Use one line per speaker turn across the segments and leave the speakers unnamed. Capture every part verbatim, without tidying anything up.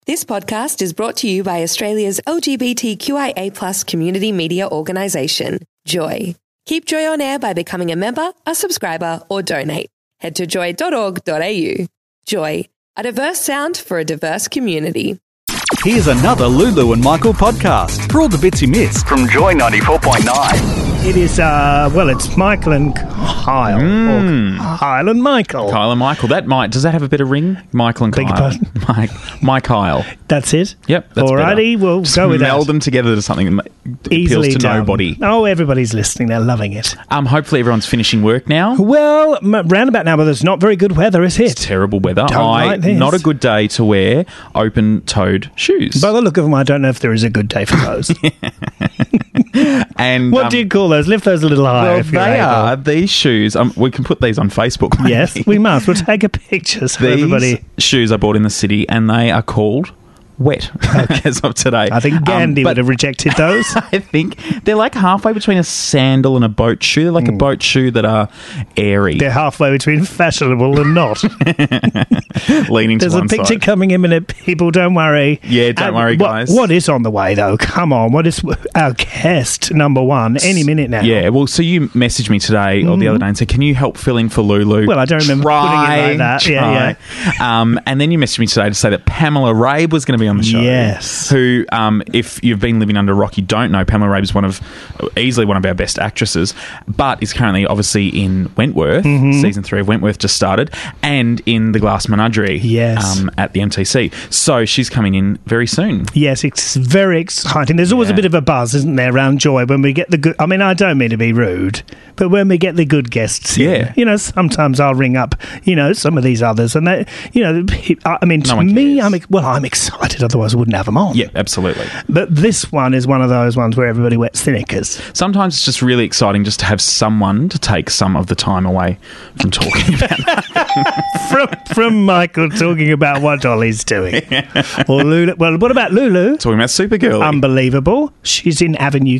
This podcast is brought to you by Australia's L G B T Q I A plus community media organisation, Joy. Keep Joy on air by becoming a member, a subscriber, or donate. Head to joy dot org dot a u. Joy, a diverse sound for a diverse community.
Here's another Lulu and Michael podcast for all the bits you missed from Joy ninety-four point nine.
It is, uh, well, it's Michael and Kyle.
Mm.
Or Kyle and Michael.
Kyle and Michael. That might, does that have a bit of ring? Michael and
Beg your
Kyle.
pardon?
Mike, my Kyle.
That's it?
Yep, that's
Alrighty,
better.
we'll
Just
go with that.
meld them together to something that appeals
Easily
to
done.
nobody.
Oh, everybody's listening. They're loving it.
Um, hopefully everyone's finishing work now.
Well, m- roundabout now, but there's not very good weather, is it?
It's terrible weather.
Don't
I,
like this.
Not a good day to wear open-toed shoes.
By the look of them, I don't know if there is a good day for those.
and
What
um,
do you call those? Lift those a little higher
Well,
if you're
they
able.
are these shoes. Um, we can put these on Facebook. maybe.
Yes, we must. We'll take a picture so
These
everybody...
shoes I bought in the city, and they are called Wet as of today.
I think Gandhi
Um, but
would have rejected those.
I think they're like halfway between a sandal and a boat shoe. They're like a boat shoe that are airy,
They're halfway between fashionable and not.
leaning
There's
to
a
one
picture
side.
coming in a minute, people. Don't worry.
Yeah, don't worry,
what-
guys.
What is on the way, though? Come on. What is our guest number one? Any minute now.
Yeah, well, so you messaged me today or the other day and said, "Can you help fill in for Lulu?"
Well, I don't remember
try,
putting it like that. Yeah,
try. Um, and then you messaged me today to say that Pamela Rabe was going to be on the show.
Yes.
Who, um, if you've been living under a rock, you don't know, Pamela Rabe is one of easily one of our best actresses, but is currently obviously in Wentworth.
Mm-hmm.
Season three of Wentworth just started, and in The Glass Menagerie.
Yes.
um, at the M T C. So she's coming in very soon.
Yes, it's very exciting. There's always
Yeah.
a bit of a buzz, isn't there, around Joy when we get the good... I mean, I don't mean to be rude, but when we get the good guests in,
Yeah.
you know, sometimes I'll ring up, you know, some of these others, and they, you know, I mean, to
No one
me,
cares.
I'm, ex- well, I'm excited, otherwise I wouldn't have them on.
Yeah, absolutely.
But this one is one of those ones where everybody wets their knickers.
Sometimes it's just really exciting just to have someone to take some of the time away from talking about that.
from from Michael talking about what Dolly's doing. Or Lulu. Well, what about Lulu?
Talking about Supergirl.
Unbelievable. She's in Avenue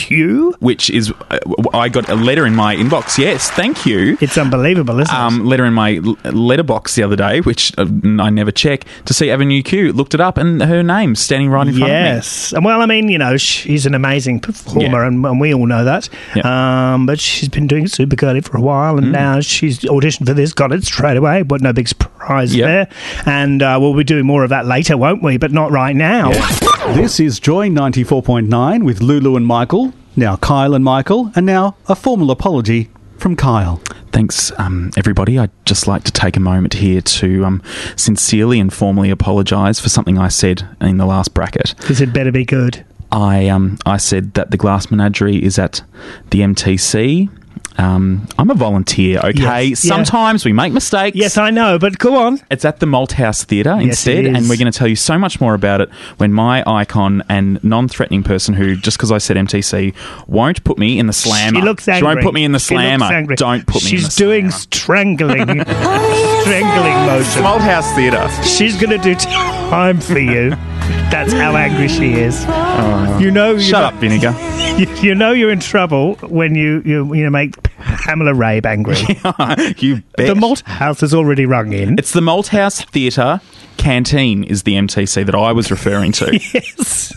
Q.
which is, uh, I got a letter in my inbox. Yes, thank you.
It's unbelievable, isn't
Um, letter in my l- letterbox the other day, which uh, I never check, to see Avenue Q. Looked it up, and her name's standing right in
it?
front
Yes. And well, I mean, you know, she's an amazing performer,
Yeah.
and, and we all know that.
Yeah.
Um, but she's been doing Supergirl for a while, and now she's auditioned for this, got it straight away. But no big surprise
Yep.
there. And uh, we'll be doing more of that later, won't we? But not right now.
This is Joy ninety-four point nine with Lulu and Michael. Now Kyle and Michael, and now a formal apology from Kyle.
Thanks, um, everybody. I'd just like to take a moment here to um, sincerely and formally apologise for something I said in the last bracket.
This had better be good.
I um, I said that the Glass Menagerie is at the M T C. Um, I'm a volunteer, okay?
Yes, yeah.
Sometimes we make mistakes.
Yes, I know, but go on.
It's at the Malthouse Theatre
Yes,
instead,
it is.
and we're going to tell you so much more about it when my icon and non-threatening person who, just because I said M T C, won't put me in the slammer.
She looks angry.
She won't put me in the
She looks
slammer.
angry.
Don't put me in the
She's doing
slammer.
strangling, strangling motion.
Malthouse Theatre.
She's going to do time for you. That's how angry she is. you know, you
Shut
know,
up, Vinegar.
You, you know you're in trouble when you you you know make Pamela Rabe angry.
You bet.
The Malt House has already rung in.
It's the Malthouse Theatre Canteen is the M T C that I was referring to.
Yes.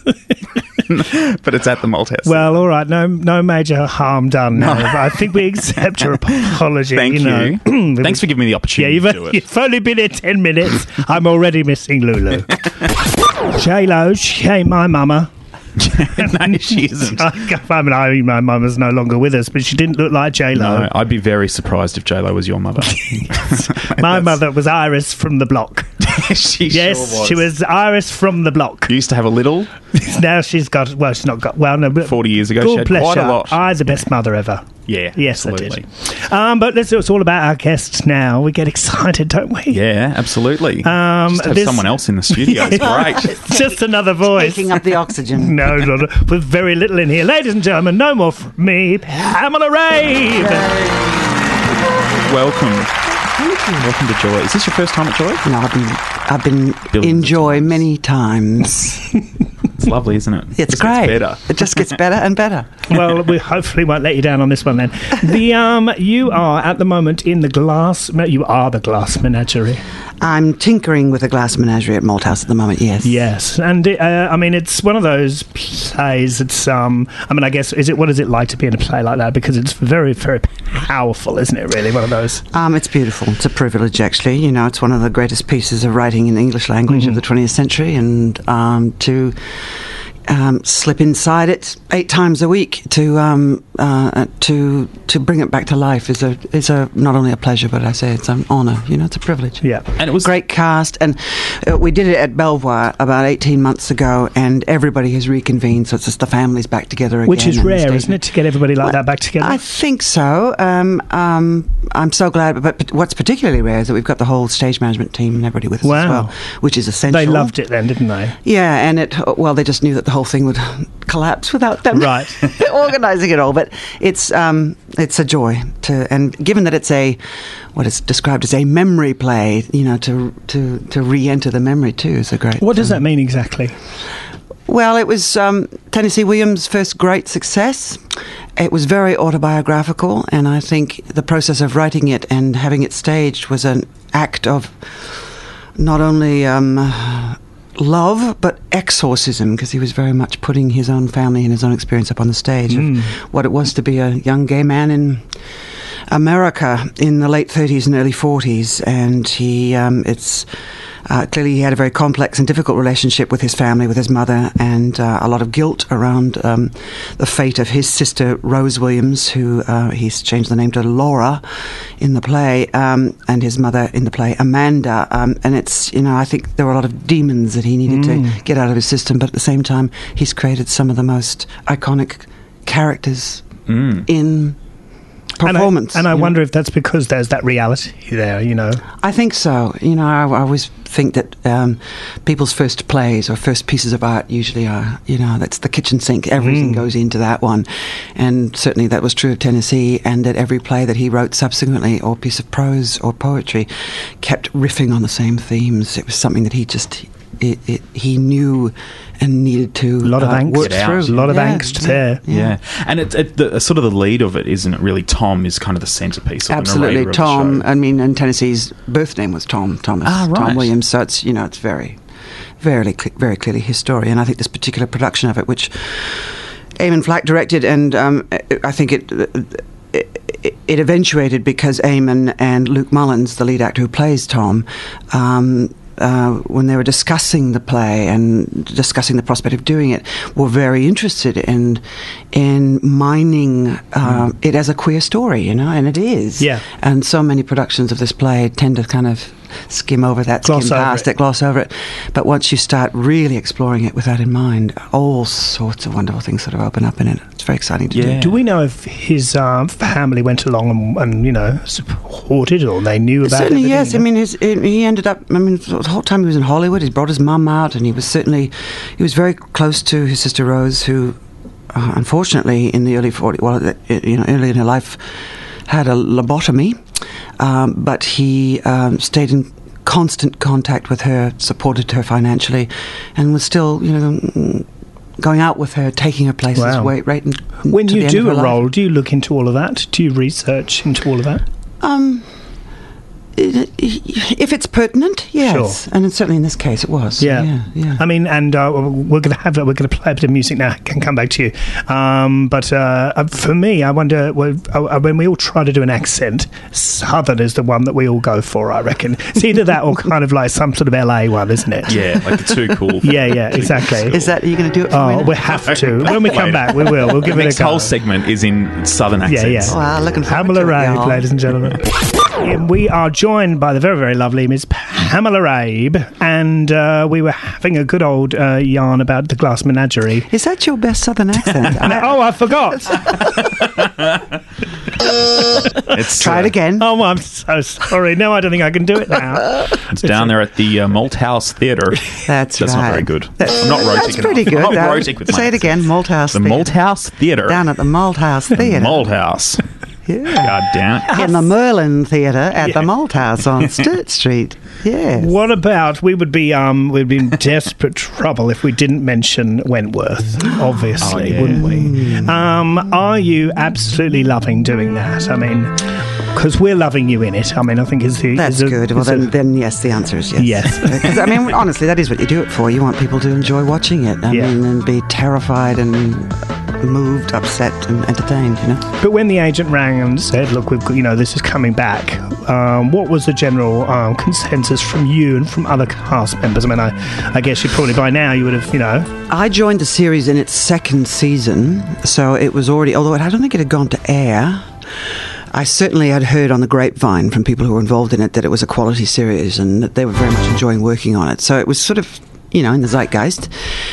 But it's at the Malthouse.
Well, all right. No, no major harm done. No, but I think we accept your apology.
Thank
you. Know.
you. Thanks for giving me the
Yeah,
opportunity
you've,
to do it.
you've only been here ten minutes. I'm already missing Lulu. J-Lo, she ain't my mama.
No, she isn't.
I mean, I, my mum is no longer with us, but she didn't look like J-Lo.
No, I'd be very surprised if J-Lo was your mother.
My mother was Iris from the block.
she
Yes,
sure was.
she was Iris from the block.
Used to have a little
Now she's got, well, she's not got, well, no, but
forty years ago.
God
She had
bless
quite
her.
a lot.
I, the best mother ever.
Yeah,
Yes,
absolutely.
I did. Um, but let's, it's all about our guests now. We get excited, don't we?
Yeah, absolutely.
Um,
Just have
this-
someone else in the studio. It's great.
It's just another voice.
Picking up the oxygen.
No, no, no, with very little in here. Ladies and gentlemen, no more from me, Pamela Rabe.
Welcome. Welcome to Joy. Is this your first time at Joy?
No, I've been, I've been
Billions
in
of
Joy
times.
many times.
It's lovely, isn't it?
It's
Just
great.
Gets better.
It just gets better and better.
Well, we hopefully won't let you down on this one then. The um, you are at the moment in the glass. You are the Glass Menagerie.
I'm tinkering with a glass menagerie at Malthouse at the moment, yes.
Yes, and it, uh, I mean it's one of those plays. It's um, I mean I guess is it what is it like to be in a play like that? Because it's very very powerful, isn't it? Really, one of those.
Um, it's beautiful. It's a privilege, actually. You know, it's one of the greatest pieces of writing in the English language
Mm-hmm.
of the twentieth century, and um, to um, slip inside it eight times a week to um, uh, to to bring it back to life is a is a not only a pleasure, but I say it's an honour. You know, it's a privilege.
Yeah,
And it was
Great cast, and uh, we did it at Belvoir about eighteen months ago, and everybody has reconvened, so it's just the family's back together again.
which is
and the
rare,
stage-
isn't it, to get everybody like
Well,
that back together?
I think so. Um, um, I'm so glad, but, but what's particularly rare is that we've got the whole stage management team and everybody with us as
Wow.
well, which is essential.
They loved it then, didn't they?
Yeah, and it well, they just knew that the whole thing would collapse without them
Right.
organising it all. But it's um, it's a joy to, and given that it's a what is described as a memory play, you know, to to to re-enter the memory too is a great.
What does
um,
that mean exactly?
Well, it was um, Tennessee Williams' first great success. It was very autobiographical, and I think the process of writing it and having it staged was an act of not only um, love, but exorcism, because he was very much putting his own family and his own experience up on the stage
Mm.
of what it was to be a young gay man in America in the late thirties and early forties. And he, um, it's uh, clearly he had a very complex and difficult relationship with his family, with his mother, and uh, a lot of guilt around um, the fate of his sister Rose Williams, who uh, he's changed the name to Laura in the play, um, and his mother in the play Amanda. Um, and it's, you know, I think there were a lot of demons that he needed
Mm.
to get out of his system, but at the same time, he's created some of the most iconic characters
Mm.
in performance.
And I, and I
you know.
wonder if that's because there's that reality there, you know.
I think so. You know, I, I always think that um, people's first plays or first pieces of art usually are, you know, that's the kitchen sink. Everything
Mm.
goes into that one. And certainly that was true of Tennessee, and that every play that he wrote subsequently, or piece of prose or poetry, kept riffing on the same themes. It was something that he just... It, it, he knew and needed to
A lot of
uh,
angst.
work
Get out.
through.
A lot of
Yeah,
angst
yeah,
there.
Yeah, and it, it, the sort of the lead of it, isn't it? Really, Tom is kind of the centerpiece. Of the
Absolutely,
narrator of
Tom.
the show.
I mean, and Tennessee's birth name was Tom Thomas.
Ah, right.
Tom Williams. So it's, you know, it's very, very, cle- very clearly his story. And I think this particular production of it, which Eamon Flack directed, and um, I think it. It, it eventuated because Eamon and Luke Mullins, the lead actor who plays Tom, um, uh, when they were discussing the play and discussing the prospect of doing it, were very interested in in mining uh,
Mm.
it as a queer story, you know, and it is.
Yeah.
And so many productions of this play tend to kind of skim over that,
Gloss
skim
over
past
it.
it, gloss over it. But once you start really exploring it with that in mind, all sorts of wonderful things sort of open up in it. It's very exciting to
Yeah.
do.
Do we know if his um, family went along and, and, you know, supported, or they knew about
Certainly,
everything,
yes.
you
I
know?
mean, his, he ended up. I mean, the whole time he was in Hollywood, he brought his mum out, and he was certainly he was very close to his sister Rose, who, uh, unfortunately, in the early forties, well, uh, you know, early in her life, had a lobotomy, um, but he um, stayed in constant contact with her, supported her financially, and was still, you know, going out with her, taking her places,
Wow.
right, right. in-
When
to the
you
end
do
of
a
her life.
role, do you look into all of that? Do you research into all of that?
Um, i- if it's pertinent, yes, and it's certainly in this case it was.
Yeah.
yeah, yeah.
I mean, and uh, we're going to have we're going to play a bit of music now. I can come back to you. Um, but uh, for me, I wonder well, uh, when we all try to do an accent, Southern is the one that we all go for. I reckon it's either that or kind of like some sort of L A one, isn't it?
Yeah, like the too cool.
Yeah, yeah, exactly.
Is that are you going to do it? For
Oh,
me now?
we have to. When we come
Wait.
back, we will. We'll give
The
it
next
a go.
whole segment is in Southern
Yeah,
accents.
yeah.
Wow, looking forward
Pamela
to it,
Rabe,
y'all.
ladies and gentlemen. And we are joined by the very, very lovely Miss Pamela Rabe, and uh, we were having a good old uh, yarn about the Glass Menagerie.
Is that your best Southern accent?
And, oh, I forgot.
It's,
Try it
uh,
again.
Oh, I'm so sorry. No, I don't think I can do it now.
It's down there at the uh, Malthouse Theatre.
That's
That's
right.
not very good.
That-
I'm not rotic
That's pretty
enough.
good.
I'm not
Uh,
rotic with my
Say it
accent.
again. Malthouse
The
Theatre.
Malthouse Theatre.
Down at the Malthouse Theatre.
Malthouse.
Yeah.
God damn it.
In the Merlin Theatre at the Malthouse on Sturt Street. Yes.
What about we would be um we'd be in desperate trouble if we didn't mention Wentworth, obviously,
Oh, yeah.
wouldn't we? Um, are you absolutely loving doing that? I mean, because we're loving you in it. I mean, I think is the
That's
is a-
good. Well,
is a-
then, then yes, the answer is yes.
Yes.
Because, I mean, honestly, that is what you do it for. You want people to enjoy watching it. I
Yeah.
mean, and be terrified and moved, upset, and entertained, you know?
But when the agent rang and said, "Look, we've got, you know, this is coming back," um, what was the general um, consensus from you and from other cast members? I mean, I, I guess you probably by now you would have, you know,
I joined the series in its second season, so it was already, although I don't think it had gone to air. I certainly had heard on the grapevine from people who were involved in it that it was a quality series and that they were very much enjoying working on it. So it was sort of, you know, in the zeitgeist.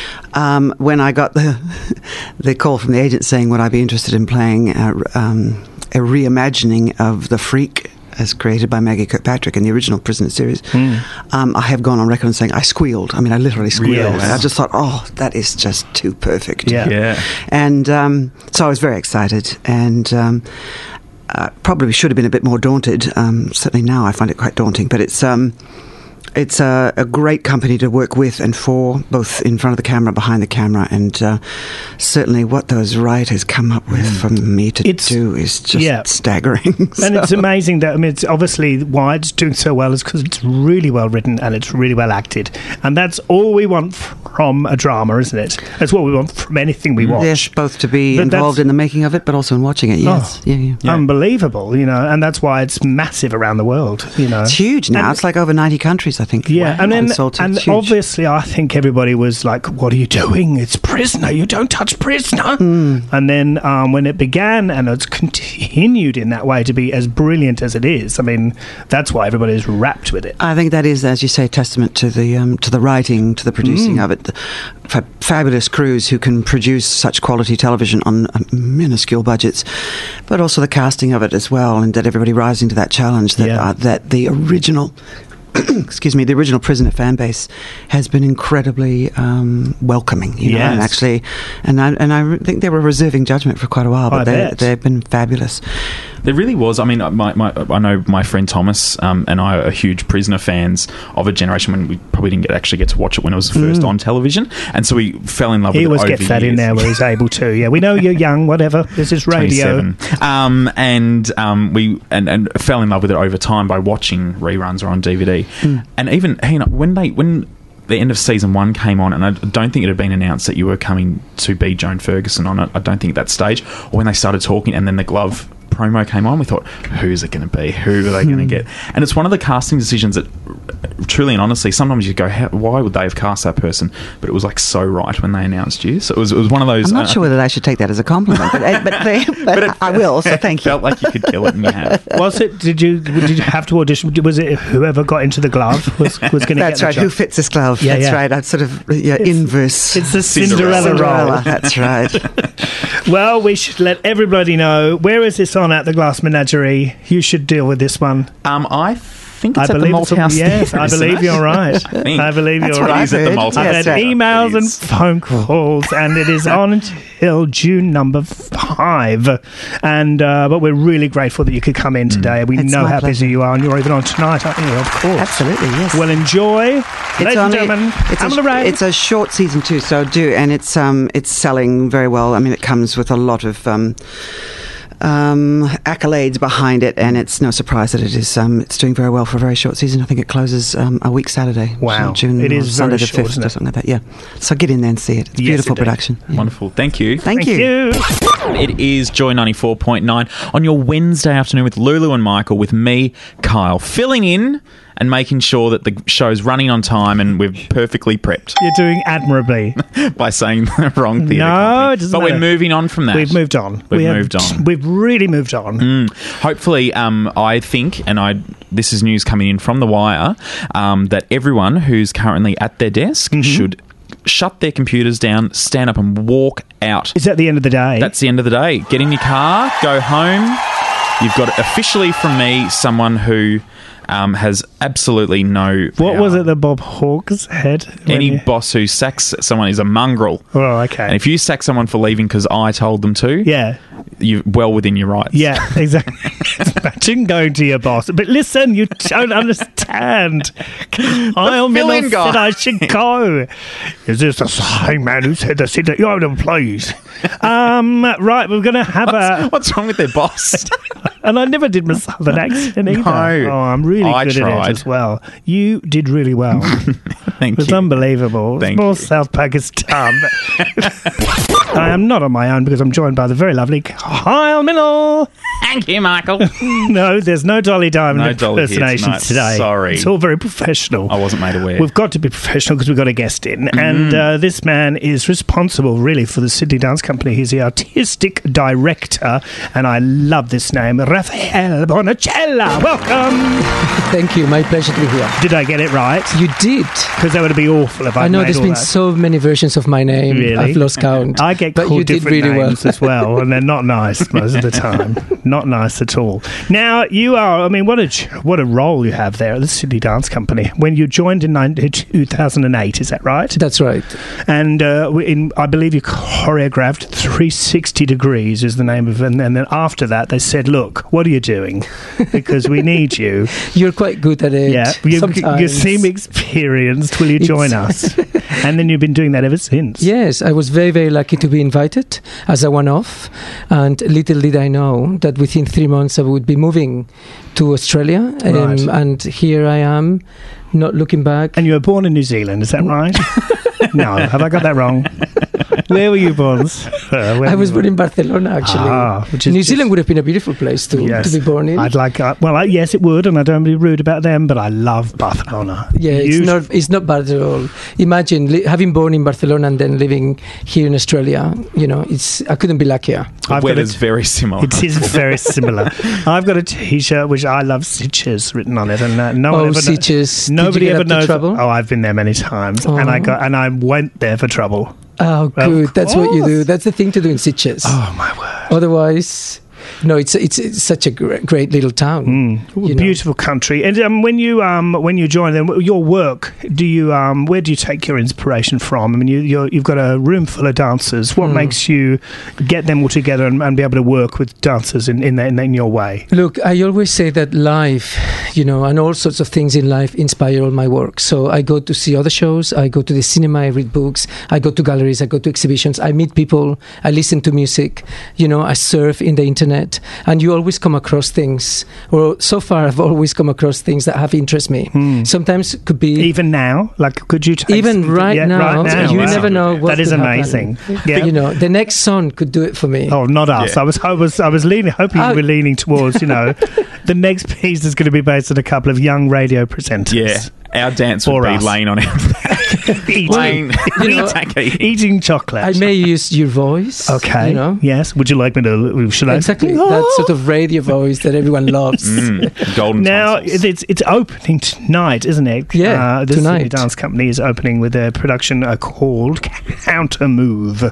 Um, when I got the the call from the agent saying, would I be interested in playing a, um, a reimagining of The Freak as created by Maggie Kirkpatrick in the original Prisoner series,
Mm.
um, I have gone on record saying I squealed. I mean, I literally squealed.
Yes.
I just thought, oh, that is just too perfect.
Yeah.
Yeah.
And um, so I was very excited and um, uh, probably should have been a bit more daunted. Um, certainly now I find it quite daunting, but it's... Um, It's a, a great company to work with and for, both in front of the camera, behind the camera, and uh, certainly what those writers come up with for me to
It's-
do is just
yeah.
staggering.
and it's
So-
amazing that I mean, it's obviously why it's doing so well is because it's really well written and it's really well acted, and that's all we want from a drama, isn't it? That's what we want from anything we watch.
Yes, both to be
But
involved
that's-
in the making of it, but also in watching it. Yes,
Oh.
yeah, yeah.
Yeah.
Unbelievable, you know, and that's why it's massive around the world, you know.
It's huge now.
And-
it's like over ninety countries, I think.
Yeah, and then
consulted.
and
It's huge.
obviously, I think everybody was like, "What are you doing? It's Prisoner. You don't touch Prisoner."
Hmm.
And then um, when it began, and it's continued in that way to be as brilliant as it is. I mean, that's why everybody is wrapped with it.
I think that is, as you say, testament to the um, to the writing, to the producing
Mm.
of it. The fa- fabulous crews who can produce such quality television on uh, minuscule budgets, but also the casting of it as well, and that everybody rising to that challenge. That
Yeah.
uh, that the original. excuse me, the original Prisoner fan base has been incredibly um, welcoming, you know,
Yes.
and actually, and I, and I think they were reserving judgment for quite a while, but
I
they,
bet.
they've been fabulous.
There really was. I mean, my, my, I know my friend Thomas um, and I are huge Prisoner fans of a generation when we probably didn't get, actually get to watch it when it was first on television, and so we fell in love
He
with it
always
over
gets that
years.
in there where he's able to. Yeah, we know you're young. Whatever. This is radio.
twenty-seven. Um, and um, we and, and fell in love with it over time by watching reruns or on D V D. And even you know, when they when the end of season one came on, and I don't think it had been announced that you were coming to be Joan Ferguson on it. I don't think at that stage, or when they started talking, and then the glove promo came on, we thought, who's it going to be? Who are they going to get? And it's one of the casting decisions that, truly and honestly, sometimes you go, How, why would they have cast that person? But it was like so right when they announced you. So it was, it was one of those.
I'm not
uh,
sure whether I should take that as a compliment, but, uh, but, they, but,
But it-
I will, so thank you.
Felt like you could kill it, and you have.
Was it? Did you? Did you have to audition? Was it whoever got into the glove was was going to get
That's
the
right.
job?
Who fits this glove?
Yeah,
That's
yeah.
right. I'm sort of yeah,
It's-
inverse.
It's the Cinderella,
Cinderella.
role.
That's right.
Well, we should let everybody know. Where is this on at the Glass Menagerie? You should deal with this one.
Um, I think
I
it's at the
believe
Malt
it's a-
House
yes,
Theatre,
I
isn't
believe
it?
you're right.
I, think.
I believe
That's
you're
what
right.
I
Is it the
heard.
Malt
I've
House
had
Yes, right.
emails
It
and
is.
phone calls, and it is on until June number five. And uh, but we're really grateful that you could come in today. We
It's
know
my
how
pleasure.
busy you are, and you're even on tonight, aren't you? Of course.
Absolutely, yes.
Well, enjoy,
It's
ladies and
only-
gentlemen.
it's,
Pamela
a,
Ray.
it's a short season too, so do, and it's um it's selling very well. I mean, it comes with a lot of um, um, accolades behind it, and it's no surprise that it is um it's doing very well for a very short season. I think it closes um, a week Saturday.
Wow.
so June
It
or
is
Sunday
very
the
short,
fifth
isn't
or
it?
something like that. Yeah, so get in there and see it. It's a
Yes,
beautiful
indeed.
production. Yeah.
Wonderful. Thank you.
Thank,
Thank
you.
you.
It is Joy ninety-four point nine on your Wednesday afternoon with Lulu and Michael, with me, Kyle, filling in and making sure that the show's running on time and we're perfectly prepped
You're doing admirably.
by saying the wrong theatre
No,
company.
it doesn't
But
matter.
we're moving on from that.
We've moved on.
We've
We have-
moved on.
We've really moved on.
Mm. Hopefully, um, I think, and I this is news coming in from The Wire, um, that everyone who's currently at their desk
Mm-hmm.
should shut their computers down, stand up and walk out.
Is that the end of the day?
That's the end of the day. Get in your car, go home. You've got officially from me someone who um, has absolutely no
What
power.
was it that Bob Hawke had? when
Any
you-
boss who sacks someone is a mongrel.
Oh, okay.
And if you sack someone for leaving because I told them to,
yeah.
you're well within your rights.
Yeah, exactly. Imagine going to your boss. But listen, you don't understand. Kyle
fill-in
Miller
guy.
said I should go. Is this the same man who said to sit at your own please? Um, right, we're going to have a...
What's wrong with their boss?
And I never did my southern accent either.
No.
Oh, I'm really
I
good at
tried.
it as well. You did really well.
Thank
It was
you.
unbelievable.
Thank
Small
you.
South Pakistan. I am not on my own because I'm joined by the very lovely Kyle Miller.
Thank you, Michael.
No, there's no Dolly Diamond
No Dolly here
impersonations
tonight.
today.
Sorry.
It's all very professional.
I wasn't made aware.
We've got to be professional because we've got a guest in.
Mm-hmm.
And uh, this man is responsible, really, for the Sydney Dance Company. He's the artistic director, and I love this name, Raphael Bonacella. Welcome.
Thank you. My pleasure to be here.
Did I get it right?
You did.
Because that would be awful if I
I know
made
there's
all
been
that.
so many versions of my name.
Really?
I've lost count.
I get
but
called
you did
different
really well.
names as well, and they're not nice most of the time. Not nice at all. Now, you are, I mean, what a what a role you have there at the Sydney Dance Company. When you joined in two thousand eight, is that right?
That's right.
And uh, in, I believe you choreographed three sixty Degrees is the name of it. And, and then after that, they said, look, what are you doing? Because we need you.
You're quite good at it.
Yeah, you,
sometimes.
you seem experienced. Will you join us? And then you've been doing that ever since.
Yes, I was very, very lucky to be invited as a one-off. And little did I know that within three months I would be moving to Australia. Um,
Right.
And here I am, not looking back.
And you were born in New Zealand, is that right? No, have I got that wrong? Where were you born? Uh, where
I was
were
born
you
in Barcelona, actually.
Ah, which is
New
just-
Zealand would have been a beautiful place to,
Yes.
to be born in.
I'd like, uh, well, I, yes, it would, and I don't want to be rude about them, but I love Barcelona.
Yeah, it's
Beautiful.
not it's not bad at all. Imagine li- having born in Barcelona and then living here in Australia. You know, it's I couldn't be luckier.
The
I've got
weather's
a-
very similar.
It is very similar. I've got a T-shirt which I love Sitges written on it, and uh, no one
Oh,
ever kno-
Sitges. Did
Nobody
you get
ever
up to
knows.
trouble?
Oh, I've been there many times, and I
Oh.
got and I went there for trouble.
Oh,
Of
good. That's what you do.
course.
That's the thing to do in Sitges.
Oh my word!
Otherwise, no, it's it's, it's such a great, great little town.
Mm.
you know.
Beautiful country. And um, when you um, when you join them, your work, do you um, where do you take your inspiration from? I mean, you you're, you've got a room full of dancers. What
Mm.
makes you get them all together and, and be able to work with dancers in in, the, in, in your way?
Look, I always say that life, you know, and all sorts of things in life inspire all my work. So I go to see other shows, I go to the cinema, I read books, I go to galleries, I go to exhibitions, I meet people, I listen to music, you know, I surf in the internet, and you always come across things, or so far I've always come across things that have interest me.
Hmm.
Sometimes it could be
Even now, like, could you take
even
some-
right,
yeah,
now,
right now?
you
Wow.
never know what
That is
could happen.
amazing. Yeah.
But you know, the next song could do it for me.
Oh, not us.
Yeah.
I was, I was, I was leaning, hoping
Oh.
you were leaning towards, you know, the next piece is going to be based on a couple of young radio presenters.
Yeah, our dance
For
would be
us.
laying on our back.
eating,
Laying,
You know,
eating.
eating chocolate.
I may use your voice.
Okay.
You know.
Yes. Would you like me to? Should I?
Exactly, that sort of radio voice that everyone loves.
Mm, golden
Now
tonsils.
it's it's opening tonight, isn't it?
Yeah,
uh, the Sydney
tonight.
Dance Company is opening with their production uh, called Counter Move,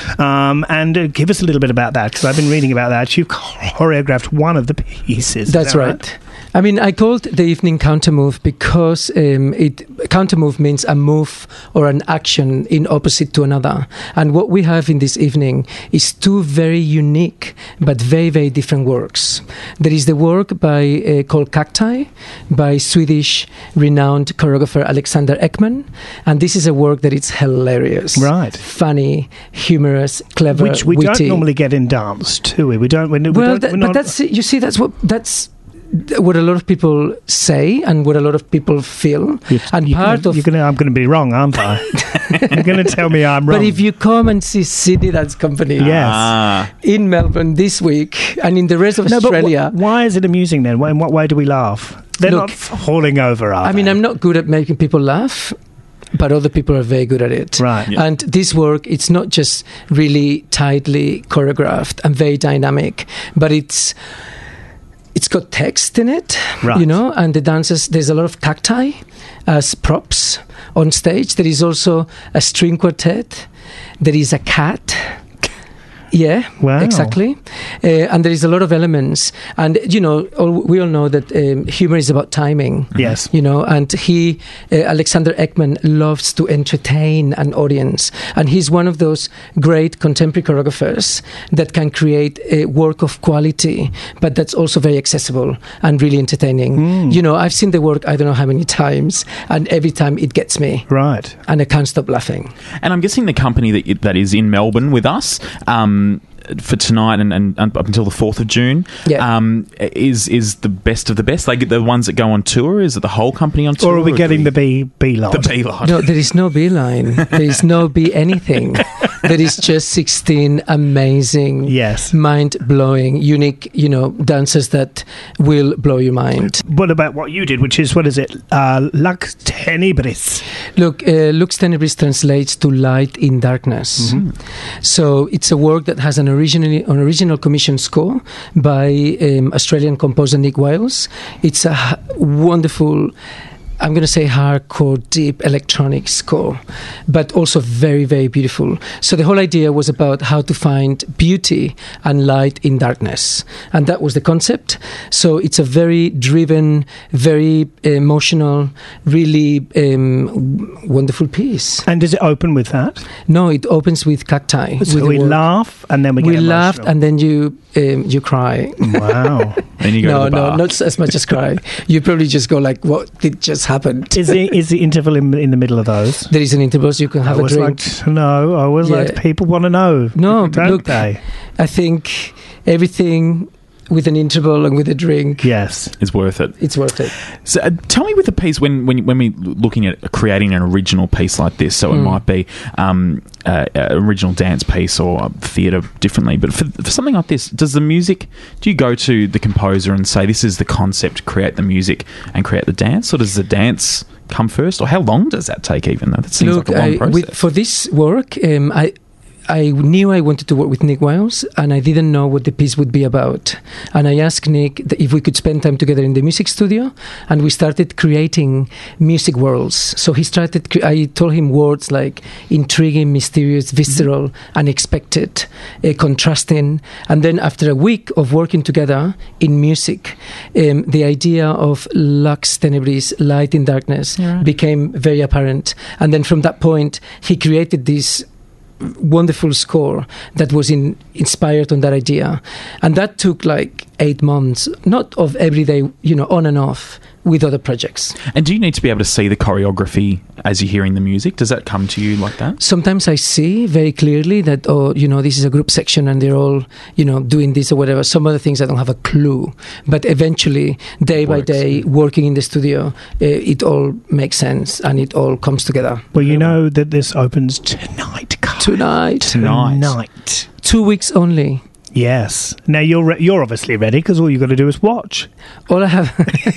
um, and uh, give us a little bit about that because I've been reading about that. You've choreographed one of the pieces. Is
That's
that
right. I mean, I called the evening counter move because um, it counter move means a move or an action in opposite to another. And what we have in this evening is two very unique but very, very different works. There is the work by uh, called Cacti by Swedish renowned choreographer Alexander Ekman, and this is a work that is hilarious,
Right.
funny, humorous, clever,
Which we
witty.
don't normally get in dance, do we? We don't. We, we
Well,
don't,
that,
we're
but
not-
that's you see, that's what that's what a lot of people say and what a lot of people feel.
You're,
and
you're
part
gonna,
of
you're gonna, I'm going to be wrong, aren't I? You're going to tell me I'm wrong.
but if you come and see Sydney Dance Company
Yes.
Ah,
in Melbourne this week and in the rest of
no, but
Australia,
wh- why is it amusing then? Wh- In what way do we laugh? They're
Look,
not falling over, are
I mean,
they?
I'm not good at making people laugh, but other people are very good at it.
Right.
Yeah.
And this work, it's not just really tightly choreographed and very dynamic, but it's it's got text in it,
Right.
you know, and the dancers, there's a lot of cacti as props on stage. There is also a string quartet. There is a cat. Yeah,
Wow.
exactly. Uh, and there is a lot of elements. And, you know, all, we all know that um, humor is about timing.
Yes.
You know, and he, uh, Alexander Ekman, loves to entertain an audience. And he's one of those great contemporary choreographers that can create a work of quality, but that's also very accessible and really entertaining.
Mm.
You know, I've seen the work I don't know how many times, and every time it gets me.
Right.
And I can't stop laughing.
And I'm guessing the company that that is in Melbourne with us um, for tonight and, and up until the fourth of June
Yeah.
um, is is the best of the best. They get the ones that go on tour. Is it the whole company on tour?
Or are we getting the
the
B B lot?
the B lot?
No, there is no B line. There is no B anything. There is just sixteen amazing,
Yes.
mind-blowing, unique, you know, dancers that will blow your mind.
What about what you did, which is, what is it? Uh, Lux Tenebris.
Look, uh, Lux Tenebris translates to light in darkness. So it's a work that has an originally an original commission score by um, Australian composer Nick Wiles. It's a h- wonderful, I'm going to say hardcore, deep electronic score, but also very, very beautiful. So the whole idea was about how to find beauty and light in darkness. And that was the concept. So it's a very driven, very emotional, really um, w- wonderful piece.
And does it open with that?
No, it opens with Cacti.
So
with the
we
word-
laugh and then we get
We laughed
emotional.
and then you um, you cry.
Wow.
Then you go
No,
to the
no,
bar.
not as much as cry. You probably just go like, what did just happen?
Is the is the interval in, in the middle of those?
There is an interval, so you can have
I
a
always
drink.
like to know. I always like
Yeah.
people want to know.
No,
don't
look,
they?
I think everything with an interval and with a drink,
Yes.
It's worth it.
it's worth it.
So, uh, tell me with a piece when when when we looking at creating an original piece like this. So it
Mm.
might be um, uh, uh, original dance piece or theatre differently. But for, for something like this, does the music? Do you go to the composer and say, "This is the concept, create the music and create the dance," or does the dance come first? Or how long does that take? Even though that seems
Look,
like a long
I,
process.
with, for this work, um, I I knew I wanted to work with Nick Wiles, and I didn't know what the piece would be about. And I asked Nick th- if we could spend time together in the music studio, and we started creating music worlds. So he started. Cre- I told him words like intriguing, mysterious, visceral, unexpected, uh, contrasting. And then after a week of working together in music, um, the idea of Lux Tenebris, light in darkness,
Yeah.
became very apparent. And then from that point, he created this wonderful score that was in, inspired on that idea, and that took like eight months, not of everyday, you know, on and off with other projects.
and do you need to be able to see the choreography as you're hearing the music? Does that come to you like that?
Sometimes I see very clearly that, oh, you know, this is a group section and they're all, you know, doing this or whatever. Some other things I don't have a clue, but eventually, day by
Works.
day, working in the studio, uh, it all makes sense and it all comes together.
Well, you know that this opens tonight. Carl.
Tonight,
Tonight.
Tonight.
two weeks only.
Yes. Now you're re- you're obviously ready because all you've got to do is watch.
All I have.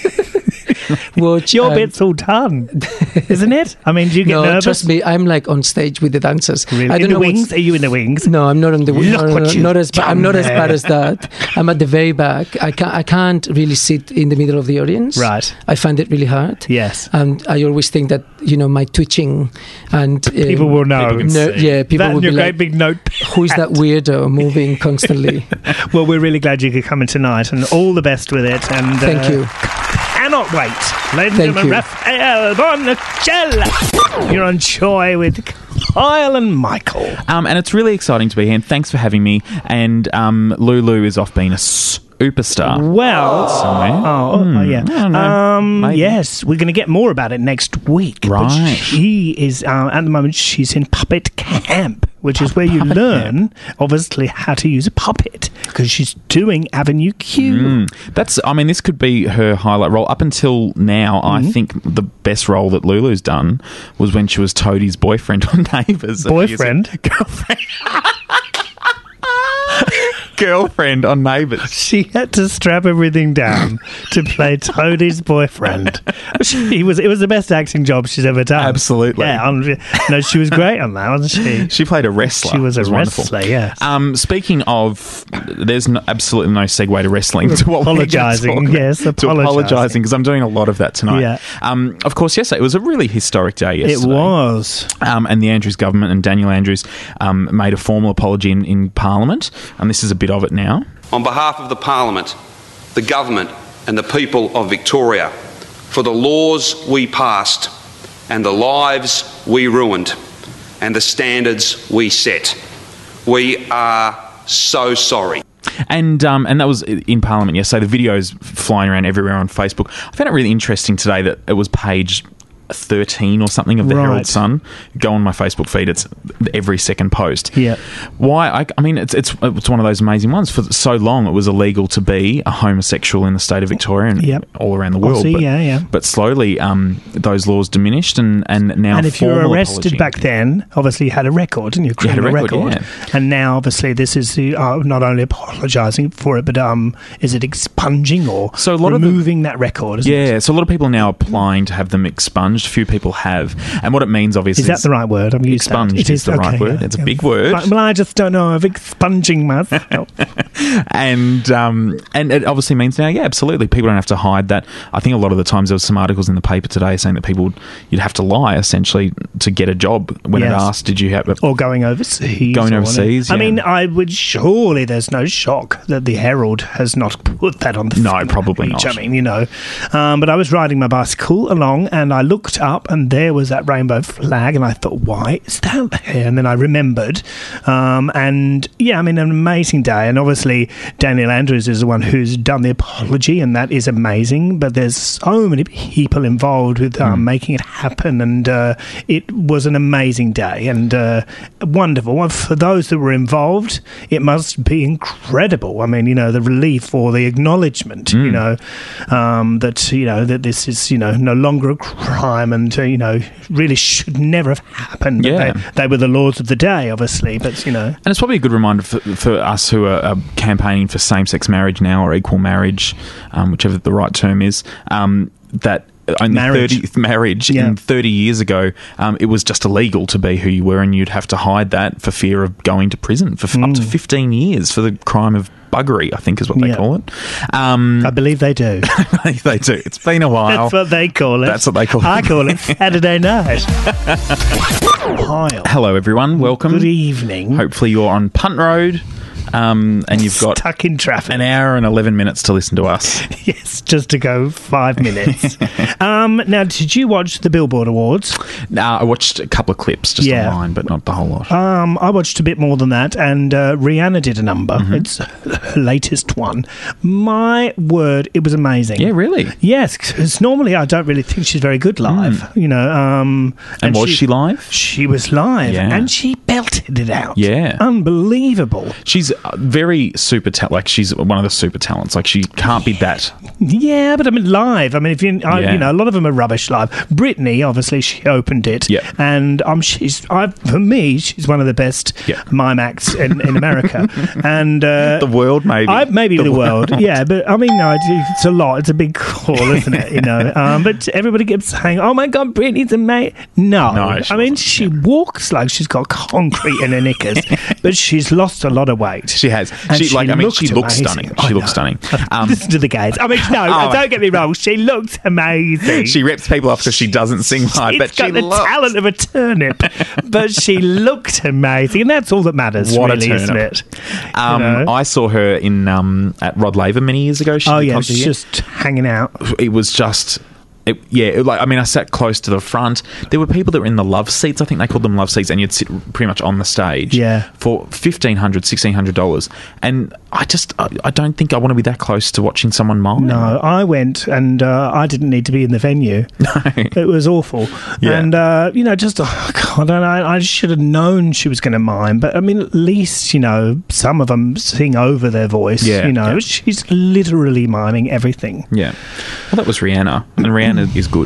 Watch,
Your
um,
bit's all done, isn't it? I mean, do you get
no,
nervous?
trust me, I'm like on stage with the dancers.
Really?
I
In
don't
the
know what's-
wings? Are you in the wings?
No, I'm not on the wings.
Look
No, no,
what
no,
you've
not as ba- I'm
done
not as
there.
bad as that. I'm at the very back. I can't. I can't really sit in the middle of the audience.
Right.
I find it really hard.
Yes.
And I always think that, you know, my twitching and um,
People will know.
People can
no,
see.
yeah, people
that
will
and
be
your great
like,
big note.
"Who's that weirdo moving constantly?"
Well, we're really glad you could come in tonight, and all the best with it. And
Thank
uh,
you.
Cannot wait, ladies and
Thank
gentlemen.
you.
Raphael Bonacella. You're on Joy with Kyle and Michael.
Um, and it's really exciting to be here. And thanks for having me. And um, Lulu is off being a superstar.
Well,
Somewhere.
oh,
Hmm,
oh, yeah.
I don't know.
Um,
Maybe.
yes, we're going to get more about it next week. But
Right.
she is, uh, at the moment, she's in puppet camp, which is where you
Puppet
learn, obviously, how to use a puppet, because she's doing Avenue Q.
Mm. That's. I mean, this could be her highlight role. Up until now, I
Mm-hmm.
think the best role that Lulu's done was when she was Toadie's boyfriend on Neighbours.
Boyfriend?
Girlfriend. girlfriend on Neighbours.
She had to strap everything down to play Tony's boyfriend. She was. It was the best acting job she's ever done.
Absolutely.
Yeah. On, no, she was great on that, wasn't she?
She played a wrestler.
She was a
It wonderful.
wrestler. Yes.
Um, speaking of, there's no, absolutely no segue to wrestling. To what
Apologising,
we're gonna talk
yes,
about. To
apologising.
apologising because I'm doing a lot of that tonight.
Yeah.
Um, of course, yes, it was a really historic day yesterday.
It was.
Um, and the Andrews government and Daniel Andrews um, made a formal apology in, in Parliament, and this is a bit of it now.
On behalf of the Parliament, the government and the people of Victoria, for the laws we passed and the lives we ruined and the standards we set, we are so sorry.
And um, and that was in Parliament yesterday. The video's flying around everywhere on Facebook. I found it really interesting today that it was page thirteen or something of the
Right.
Herald Sun. Go on my Facebook feed; it's every second post.
Yeah.
Why? I, I mean, it's it's it's one of those amazing ones. For so long, it was illegal to be a homosexual in the state of Victoria and
Yep.
all around the world.
Aussie,
but,
yeah, yeah.
But slowly, um, those laws diminished, and and now.
And if you were
formal
arrested
apology.
back then, obviously you had a record, and you
You had a
criminal
record,
record.
yeah.
And now, obviously, this is the, uh, not only apologising for it, but um, is it expunging or
So a lot of the-
removing that record? Isn't
Yeah,
it?
so a lot of people are now applying to have them expunged. A few people have. And what it means, obviously,
Is that the right word? I'm used
expunged
that. It
is the right
okay,
word.
yeah,
It's a
yeah.
big word.
Right, well, I just don't know of expunging myself.
and um, and it obviously means now, yeah, absolutely, people don't have to hide that. I think a lot of the times there was some articles in the paper today saying that people you'd have to lie essentially to get a job when
Yes.
it asked, did you have a
Or going overseas.
Going
or
overseas,
I
yeah.
mean, I would surely there's no shock that the Herald has not put that on the
No,
front
probably
page.
not.
I mean, you know. Um, but I was riding my bicycle along and I looked up and there was that rainbow flag and I thought, why is that there? And then I remembered. Um, and yeah, I mean, an amazing day. And obviously, Daniel Andrews is the one who's done the apology and that is amazing. But there's so many people involved with um,
Mm.
making it happen. And uh, it was an amazing day and uh, wonderful. And for those that were involved, it must be incredible. I mean, you know, the relief or the acknowledgement,
Mm.
you know, um, that, you know, that this is, you know, no longer a crime and, uh, you know, really should never have happened. But
Yeah.
They, they were the laws of the day, obviously, but, you know.
And it's probably a good reminder for, for us who are, are campaigning for same-sex marriage now or equal marriage, um, whichever the right term is, um, that only
Marriage.
thirty marriage
Yeah.
in thirty years ago, um, it was just illegal to be who you were, and you'd have to hide that for fear of going to prison for f- up to fifteen years for the crime of buggery, I think is what they
Yeah.
call it. Um,
I believe they do.
they do. It's been a while.
That's what they call it.
That's what they call it.
I call it Saturday night. Pile.
Hello, everyone. Welcome.
Good evening.
Hopefully, you're on Punt Road, um, and you've got
Stuck in traffic.
an hour and eleven minutes to listen to us.
Yes, just to go five minutes. um, now, did you watch the Billboard Awards?
Now, I watched a couple of clips just
Yeah.
online, but not the whole lot.
Um, I watched a bit more than that, and uh, Rihanna did a number.
Mm-hmm.
It's her latest one. My word, it was amazing.
Yeah, really.
Yes, because normally I don't really think she's very good live. You know, um,
And, was she, live?
She was live,
Yeah.
and she belted it out.
Yeah.
Unbelievable.
She's uh, very super talent. Like she's one of the super talents. Like she can't be that.
Yeah, but I mean live. I mean, if you, I,
Yeah.
you know, a lot of them are rubbish live. Britney, obviously, she opened it.
Yeah.
and um, she's, I, for me, she's one of the best
Yeah.
mime acts in, in America. and uh,
The world, maybe.
I, maybe the, world. yeah. But I mean, no, it's, it's a lot. It's a big call, isn't it? You know. Um, but everybody keeps saying, "Oh my God, Britney's amazing." No,
No, she
I mean,
wasn't,
she
yeah.
walks like she's got concrete in her knickers, but she's lost a lot of weight.
She has.
And
She, like. I mean,
looked
she looks
amazing.
stunning.
I
She looks
know.
stunning. Um,
Listen to the gays. I mean, no,
Oh.
don't get me wrong. She looks amazing.
she rips people off because she doesn't sing live,
She's
but
got
she
the
looks.
talent of a turnip, but she looked amazing, and that's all that matters,
What a
really, isn't
turnip.
it?
Um,
You know?
I saw her in um, at Rod Laver many years ago. She
Oh
did a
yeah,
concert
she's
here.
just hanging out.
It was just. It, yeah, it, like I mean, I sat close to the front. There were people that were in the love seats. I think they called them love seats, and you'd sit pretty much on the stage.
Yeah.
for fifteen hundred, sixteen hundred dollars. And I just, I, I don't think I want to be that close to watching someone mime.
No, I went and uh, I didn't need to be in the venue. It was awful.
Yeah.
And, uh, you know, just, oh, God, I, I should have known she was going to mime. But, I mean, at least, you know, some of them sing over their voice.
Yeah,
You know,
yeah.
she's literally miming everything.
Yeah. Well, that was Rihanna, and Rihanna is good.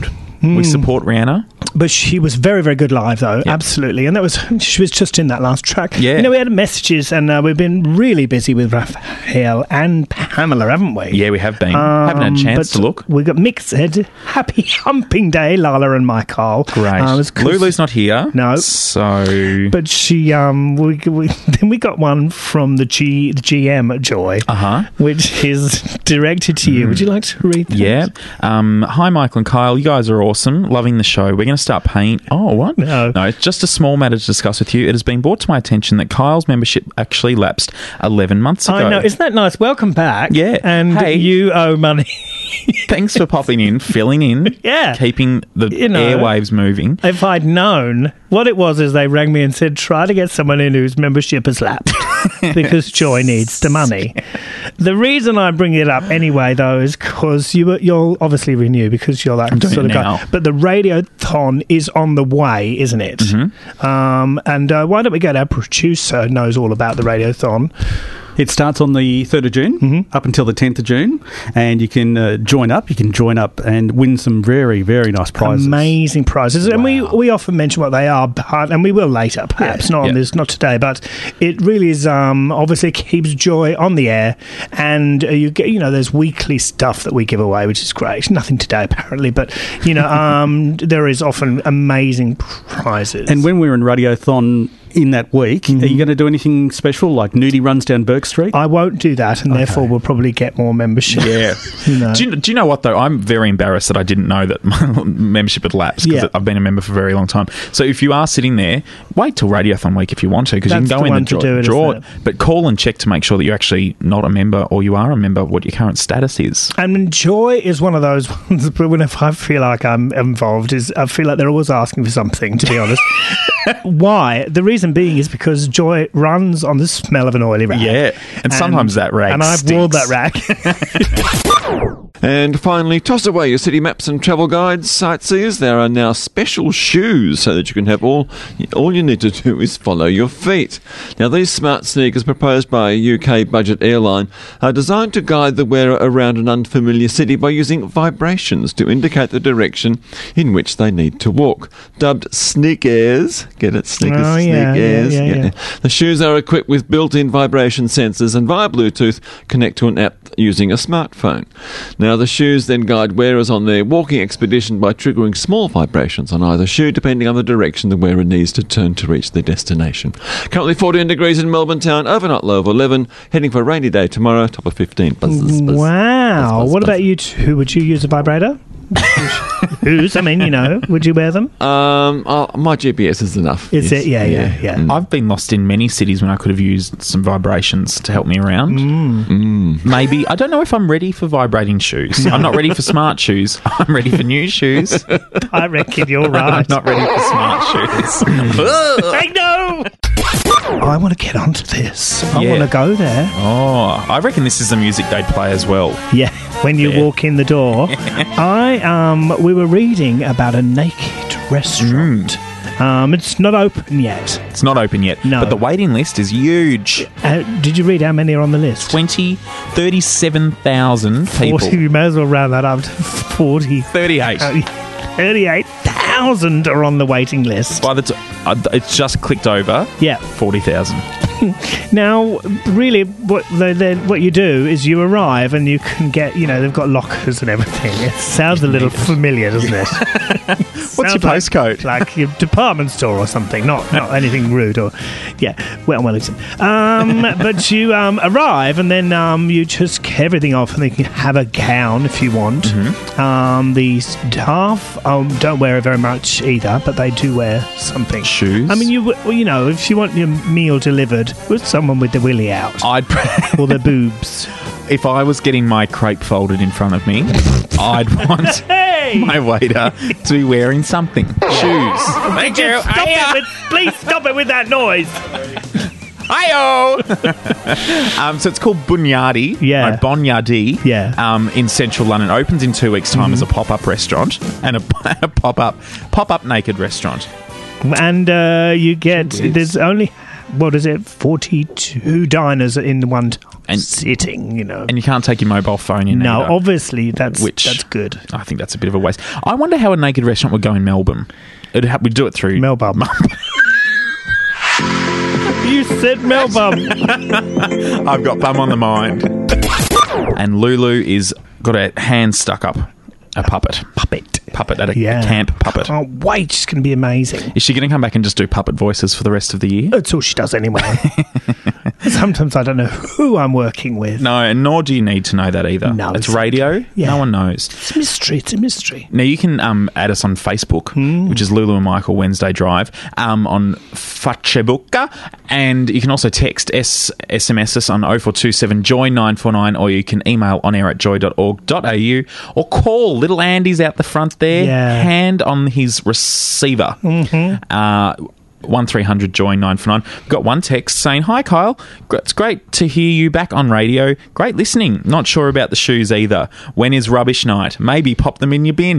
We support Rihanna.
But she was very, very good live, though.
Yep.
Absolutely. And that was she was just in that last track.
Yeah.
You know, we had messages, and uh, we've been really busy with Raphael and Pamela, haven't we?
Yeah, we have been.
Um,
Haven't had a chance
but
to look.
We got Mick said, happy humping day, Lala and Michael.
Great.
Uh, it was 'cause-
Lulu's not here.
No.
So...
But she, um, we, we then we got one from the G the G M at Joy,
Uh-huh.
which is directed to you. Would you like to read that?
Yeah. Um, hi, Michael and Kyle. You guys are awesome. Loving the show. We're going to start paying... Oh, what?
No.
No, it's just a small matter to discuss with you. It has been brought to my attention that Kyle's membership actually lapsed eleven months ago.
I know. Isn't that nice? Welcome back.
Yeah.
And
Hey.
you owe money.
Thanks for popping in, filling in,
Yeah.
keeping the
You know.
airwaves moving.
If I'd known, what it was is they rang me and said, try to get someone in whose membership has lapsed because Joy needs the money. The reason I bring it up anyway, though, is because you, you'll obviously renew because you're that
I'm doing
sort of
it
guy.
now.
But the Radiothon is on the way, isn't it?
Mm-hmm.
Um, and uh, why don't we get our producer knows all about the Radiothon.
It starts on the third of June
Mhm.
up until the tenth of June, and you can uh, join up. You can join up and win some very, very nice prizes.
Amazing prizes, and we,
Wow.
we often mention what they are, but, and we will later, perhaps not on
Yeah.
this, not today. But it really is. Um, obviously, keeps Joy on the air, and uh, you get you know there's weekly stuff that we give away, which is great. Nothing today apparently, but you know um, there is often amazing prizes.
And when we're in Radiothon in that week, are you going to do anything special, like Nudie runs down Burke Street?
I won't do that, and therefore we'll probably get more membership.
Yeah.
You know.
Do, you, do you know what, though? I'm very embarrassed that I didn't know that my membership had lapsed because
Yeah.
I've been a member for a very long time. So if you are sitting there, wait till Radiothon week if you want to, because you can
That's
go
the
in
one
and
to
draw,
do it,
draw
isn't
it. But call and check to make sure that you're actually not a member or you are a member, what your current status is.
And Joy is one of those ones, but whenever I feel like I'm involved, is I feel like they're always asking for something, to be honest. Why? The reason being is because Joy runs on the smell of an oily rag.
Yeah. And, sometimes that rag
And I've worn
stinks.
that rag.
And finally, toss away your city maps and travel guides, sightseers. There are now special shoes so that you can have all all you need to do is follow your feet. Now, these smart sneakers proposed by a U K budget airline are designed to guide the wearer around an unfamiliar city by using vibrations to indicate the direction in which they need to walk. Dubbed sneakers, get it? Sneakers,
Oh, yeah,
sneakers.
yeah, yeah, yeah.
The shoes are equipped with built-in vibration sensors and via Bluetooth connect to an app using a smartphone. Now, the shoes then guide wearers on their walking expedition by triggering small vibrations on either shoe depending on the direction the wearer needs to turn to reach their destination. Currently fourteen degrees in Melbourne town, overnight low of eleven, heading for a rainy day tomorrow, top of fifteen. Buzz, buzz, buzz.
Wow.
Buzz, buzz,
What
buzz.
about you two? Would you use a vibrator? Whose? I mean, you know, would you wear them?
Um, oh, my G P S is enough.
Is
yes.
it? Yeah, yeah, yeah.
Mm.
I've been lost in many cities when I could have used some vibrations to help me around.
Mm.
Maybe. I don't know if I'm ready for vibrating shoes. I'm not ready for smart shoes. I'm ready for new shoes.
I reckon you're
I'm
right.
not ready for smart shoes.
I know. I want to get onto this. I
Yeah.
want to go there.
Oh, I reckon this is the music they'd play as well.
Yeah, when you
Yeah.
walk in the door. I um, we were reading about a naked restaurant. Um, it's not open yet.
It's not open yet,
No.
but the waiting list is huge.
Uh, did you read how many are on the list?
twenty, thirty-seven thousand people.
forty. You may as well round that up to forty.
thirty-eight.
Uh, thirty-eight thousand are on the waiting list.
By the t- uh, it's just clicked over.
Yeah.
forty thousand.
Now, really, what they, they, what you do is you arrive and you can get, you know, they've got lockers and everything. It sounds a little familiar, doesn't it?
What's your
Sounds like-
postcode?
Like your department store or something. Not not anything rude or, yeah, well, Wellington. Um, but you um, arrive and then um, you just get everything off and you can have a gown if you want.
Mm-hmm.
Um, the staff um, don't wear it very much either, but they do wear something.
Shoes.
I mean, you well, you know, if you want your meal delivered with someone with the willy out
I'd
or the boobs.
if I was getting my crepe folded in front of me, I'd want
Hey!
my waiter to be wearing something. Shoes. Thank you.
Stop it with, please stop it with that noise.
Hi-oh! um, so it's called Bunyadi.
Yeah.
No, Bonyadi.
Yeah.
Um, in central London. Opens in two weeks' time as a pop-up restaurant and a, a pop-up pop-up naked restaurant.
And uh, you get
Gee whiz.
there's only what is it, forty-two diners in one t-
And-
sitting, you know.
And you can't take your mobile phone in
No,
either,
obviously that's
which
that's good.
I think that's a bit of a waste. I wonder how a naked restaurant would go in Melbourne. It'd ha- we'd do it through
Melbourne. You said Melbourne.
I've got bum on the mind. And Lulu is got a hand stuck up. A puppet.
Puppet.
Puppet at a
Yeah.
camp puppet.
Can't wait. It's going to be amazing.
Is she going to come back and just do puppet voices for the rest of the year?
That's all she does anyway. Sometimes I don't know who I'm working with.
No, and nor do you need to know that either.
No,
it's
it's-
radio.
yeah.
No one knows.
It's a mystery. It's a mystery.
Now, you can um, add us on Facebook,
Hmm.
which is Lulu and Michael Wednesday Drive, um, on Facebook, and you can also text S- SMS us on oh four two seven joy nine four nine, or you can email onair at joy dot org dot a u, or call. Little Andy's out the front there,
Yeah.
hand on his receiver. Mm-hmm. Uh, one three hundred joy nine four nine. We've got one text saying, "Hi Kyle, Gr- it's great to hear you back on radio. Great listening. Not sure about the shoes either. When is rubbish night? Maybe pop them in your bin."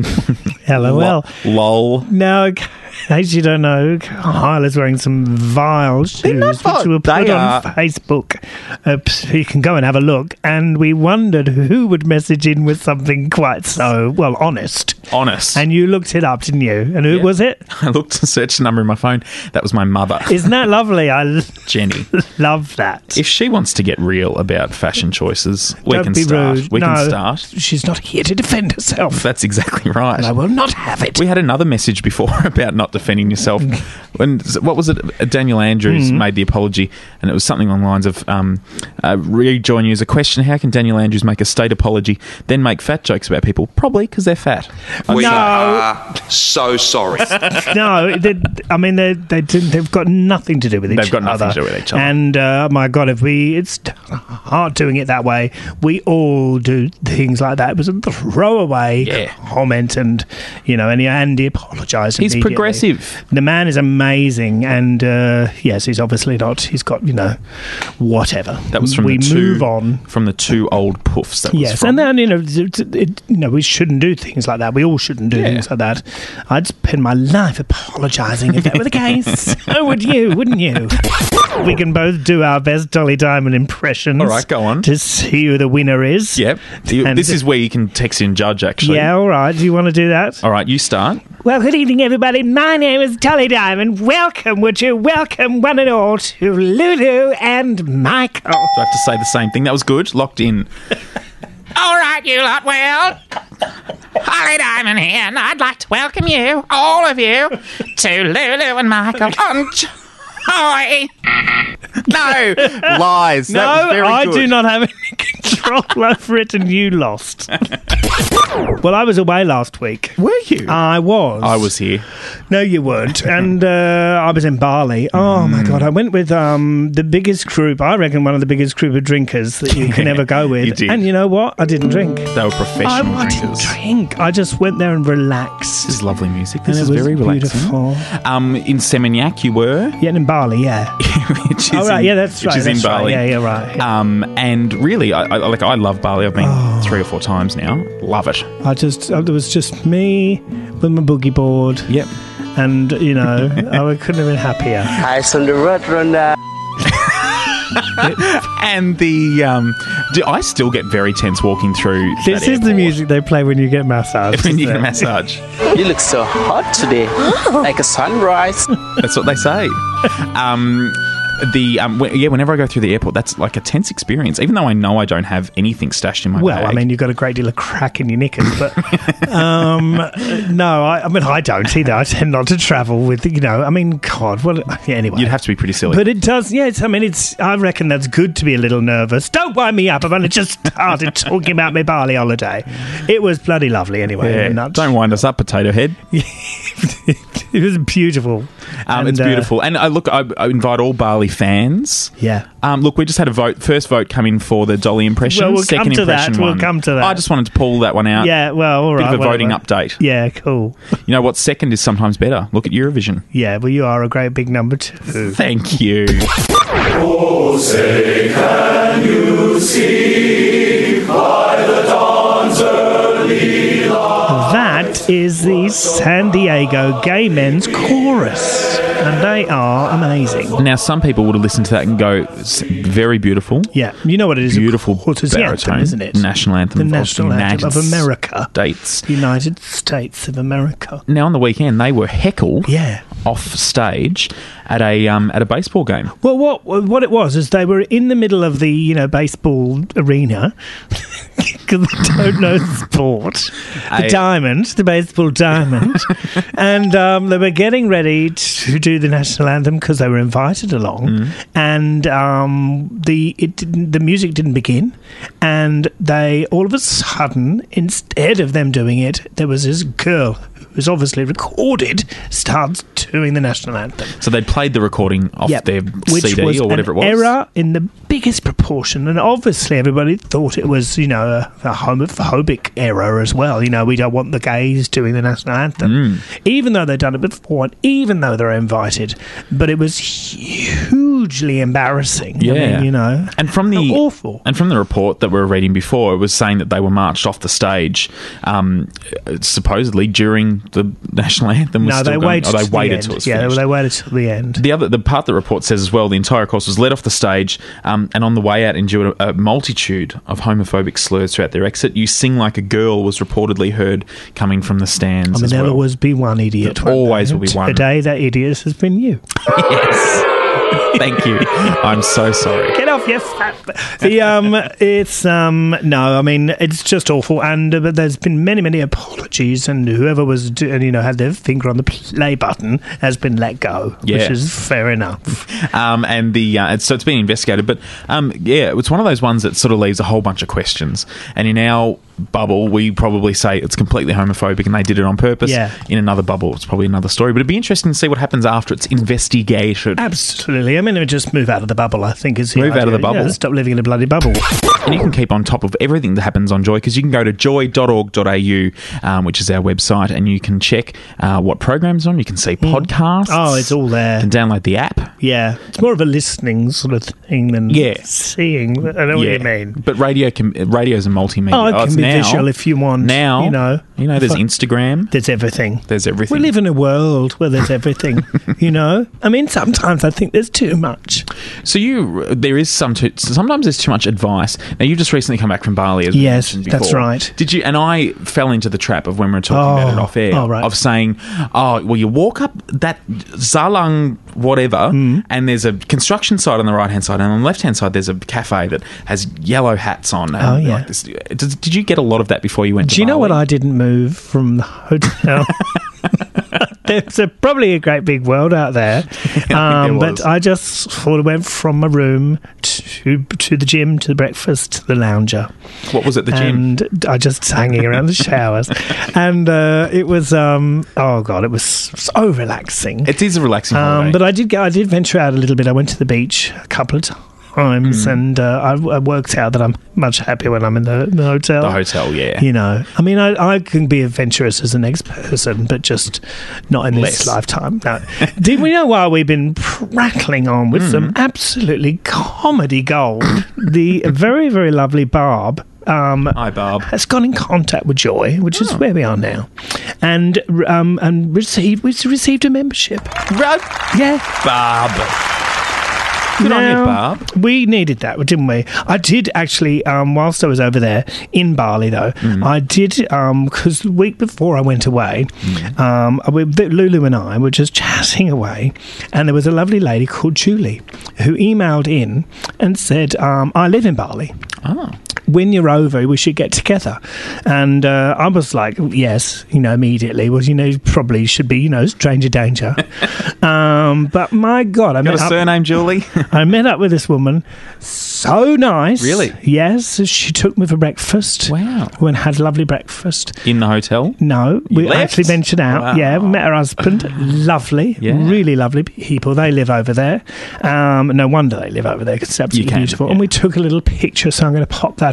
LOL.
Lol.
Now, in case you don't know, Hyla's wearing some vile shoes,
not
which
vile.
we'll put
They
on
are-
Facebook. Uh, so you can go and have a look. And we wondered who would message in with something quite so, well, honest.
Honest.
And you looked it up, didn't you? And who
Yeah.
was it?
I looked to search the number in my phone. That was my mother,
Isn't that lovely? I l-
Jenny.
love that.
If she wants to get real about fashion choices, we
Don't
can
be
start.
rude.
We
no,
can start.
She's not here to defend herself.
That's exactly right.
And I will not have it.
We had another message before about not defending yourself. When what was it? Daniel Andrews
Mm-hmm.
made the apology, and it was something along the lines of, um, uh, "Rejoin you as a question: how can Daniel Andrews make a state apology, then make fat jokes about people? Probably because they're fat."
We
No.
are so sorry.
No, they, I mean they they didn't, they've got nothing to do with each other.
They've got nothing to do with each other.
And uh, my God, if we it's hard doing it that way. We all do things like that. It was a throwaway
Yeah.
comment, and you know, and he, and he apologised.
He's
immediately.
progressive.
The man is amazing, and uh, yes, he's obviously not. He's got, you know, whatever.
That was from
we
the two,
move on.
from the two old puffs. That was
Yes,
from.
and then you know, it, it, you know, we shouldn't do things like that. We all shouldn't do
Yeah.
things like that. I'd spend my life apologising if that were the case. So would you, wouldn't you? We can both do our best Dolly Diamond impressions.
All right, go on.
To see who the winner is.
Yep. You-
And-
this is where you can text in judge. Actually.
Yeah, all right. Do you want to do that?
All right, you start.
Well, good evening, everybody. My name is Dolly Diamond. Welcome, would you? Welcome, one and all, to Lulu and Michael.
Do I have to say the same thing? That was good. Locked in.
All right, you lot. Well, Holly Diamond here, and I'd like to welcome you, all of you, to Lulu and Michael on Joy.
No lies.
No,
That was very
I
good.
do not have any control over it, and you lost. Well, I was away last week.
Were you?
I was.
I was here.
No, you weren't. And uh, I was in Bali. Oh, my God. I went with um, the biggest group, I reckon one of the biggest group of drinkers that you can ever go with.
You did.
And you know what? I didn't drink.
They were professional
I, I didn't
drinkers.
drink. I just went there and relaxed.
This is lovely music. This
and
is
it was
very relaxing.
beautiful.
Um, in Seminyak, you were.
Yeah, in Bali, yeah.
which is
Oh, right.
in,
Yeah, that's
which
right.
is
that's
in
right.
Bali.
Yeah, yeah, right.
Um, and really, I, I like. I love Bali. I've been
Oh.
three or four times now. Love it.
I just, uh, it was just me with my boogie board.
Yep.
And, you know, I couldn't have been happier.
Eyes on the road runner.
And the um, do, I still get very tense walking through.
This
that
is the
airport.
music they play when you get massaged.
When you
isn't
get a
it?
massage.
You look so hot today, like a sunrise.
That's what they say. Um, the um, w- yeah, whenever I go through the airport, that's like a tense experience. Even though I know I don't have anything stashed in my
Well,
bag.
I mean, you've got a great deal of crack in your knickers, but um, no, I, I mean, I don't either. I tend not to travel with, you know, I mean, God, what? Yeah, anyway.
you'd have to be pretty silly.
But it does, yes. I mean, it's. I reckon that's good to be a little nervous. Don't wind me up. I've only just started talking about my Bali holiday. It was bloody lovely, anyway.
yeah,
Nuts.
don't wind us up, Potato Head.
It was beautiful.
Um,
And,
it's
uh,
beautiful. And I look, I, I invite all Bali fans.
Yeah.
Um, look, we just had a vote. First vote come in for the Dolly impression.
Well, we'll
Second
come to that.
impression
We'll
one.
come to that.
I just wanted to pull that one out.
Yeah, well, all
Bit
right.
of a voting
whatever.
update.
Yeah, cool.
You know what? Second is sometimes better. Look at Eurovision.
Yeah, well, you are a great big number two.
Thank you.
That is the San Diego Gay Men's Chorus, and they are amazing.
Now, some people would have listened to that and go, "S- very beautiful.
Yeah, you know what it is.
Beautiful
Of course, it's the
baritone,
anthem, isn't it?
national anthem
The
of
national
the
anthem of
United
America.
States.
United States of America.
Now, on the weekend, they were heckled
Yeah.
off stage at a um, at a baseball game.
Well, what what it was is they were in the middle of the you know baseball arena because they don't know sport. The
I-
diamond, the baseball diamond, and um, they were getting ready to do the national anthem because they were invited along,
Mm.
and um, the it didn't, the music didn't begin, and they all of a sudden, instead of them doing it, there was this girl who was obviously recorded starts doing the national anthem.
So they'd played the recording off
Yep.
their
Which
C D
was
or whatever
an
it was.
error in the biggest proportion, and obviously everybody thought it was, you know, a, a homophobic error as well. You know, we don't want the gays doing the national anthem,
Mm.
even though they'd done it before, and even though they're invited. But it was hugely embarrassing.
Yeah,
I mean, you know,
and from the
awful.
and from the report that we were reading before, it was saying that they were marched off the stage, um, supposedly during the national anthem. Was
No,
still
they
going,
waited.
oh, they
till the
waited
end.
till it was
yeah,
finished.
they waited till the end.
The other, the part the report says as well, the entire course was led off the stage, um, and on the way out endured a, a multitude of homophobic slurs throughout their exit. "You sing like a girl" was reportedly heard coming from the stands.
I mean,
as
there'll
well.
always be one idiot.
There always
won't
will be
there?
one.
Today, that idiot has been you.
Yes. Thank you. I'm so sorry.
Get off your fat. The um, it's um, no, I mean it's just awful, and uh, but there's been many, many apologies, and whoever was, do, you know, had their finger on the play button has been let go,
Yeah.
which is fair enough.
Um, and the uh, it's, so it's been investigated, but um, yeah, it's one of those ones that sort of leaves a whole bunch of questions. And in our bubble, we probably say it's completely homophobic and they did it on purpose.
Yeah.
In another bubble, it's probably another story. But it'd be interesting to see what happens after it's investigated.
Absolutely. I mean, it would just move out of the bubble, I think, is the
Move out of
idea.
the bubble.
Yeah, stop living in a bloody bubble.
And you can keep on top of everything that happens on Joy because you can go to joy dot org dot a u, um, which is our website, and you can check uh, what programs are on. You can see podcasts.
Oh, it's all there.
You can download the app.
Yeah, it's more of a listening sort of thing than
Yeah.
seeing. I know what you mean.
But radio can, radio's a multimedia.
Oh, it can
it's
be
now,
visual if you want.
Now,
you know,
you know, there's
Fu-
Instagram.
There's everything.
There's everything.
We live in a world where there's everything, you know? I mean, sometimes I think there's too much.
So you, there is some. Too, sometimes there's too much advice. Now you've just recently come back from Bali, as we
Yes,
mentioned before.
that's right.
Did you? And I fell into the trap of when we were talking about it
Oh,
off air
oh, right.
of saying, "Oh, well, you walk up that Zalang whatever,
Mm.
and there's a construction site on the right hand side, and on the left hand side there's a cafe that has yellow hats on." And
Oh, yeah.
like this, did, did you get a lot of that before you went?
Do
to
you know what?
Bali?
I didn't move from the hotel. There's a, probably a great big world out there, um,
there was.
but I just sort of went from my room to to the gym, to the breakfast, to the lounger.
What was at the gym?
And I just hanging around the showers, and uh, it was um, oh god, it was so relaxing.
It is a relaxing holiday.
Um, but I did go. I did venture out a little bit. I went to the beach a couple of times,
Mm.
and uh, I, I worked out that I'm much happier when I'm in the, the hotel.
the hotel, yeah.
You know, I mean, I, I can be adventurous as the next person, but just not in this
Less.
lifetime. No. Did we know while we've been prattling on with some absolutely comedy gold, the very, very lovely Barb. Um,
Hi, Barb.
has got in contact with Joy, which is where we are now, and um, and received we received a membership. Yeah,
Barb. Good on you,
Now,
Barb.
We needed that, didn't we? I did actually, um, whilst I was over there in Bali, though,
Mm.
I did, because the week before I went away,
Mm.
um, we, Lulu and I were just chatting away, and there was a lovely lady called Julie who emailed in and said, um, I live in Bali.
Oh.
When you're over, we should get together. And uh, I was like, yes, you know, immediately. Well, you know, probably should be, you know, stranger danger. um, but my God, I
Got
met
a
up,
surname, Julie?
I met up with this woman. So nice.
Really?
Yes. She took me for breakfast.
Wow.
We had a lovely breakfast.
In the hotel?
No,
You
we
left?
actually ventured out.
Wow.
Yeah, we met her husband. Lovely,
Yeah.
really lovely people. They live over there. Um, no wonder they live over there because it's absolutely
can,
beautiful.
yeah.
And we took a little picture, so I'm going to pop that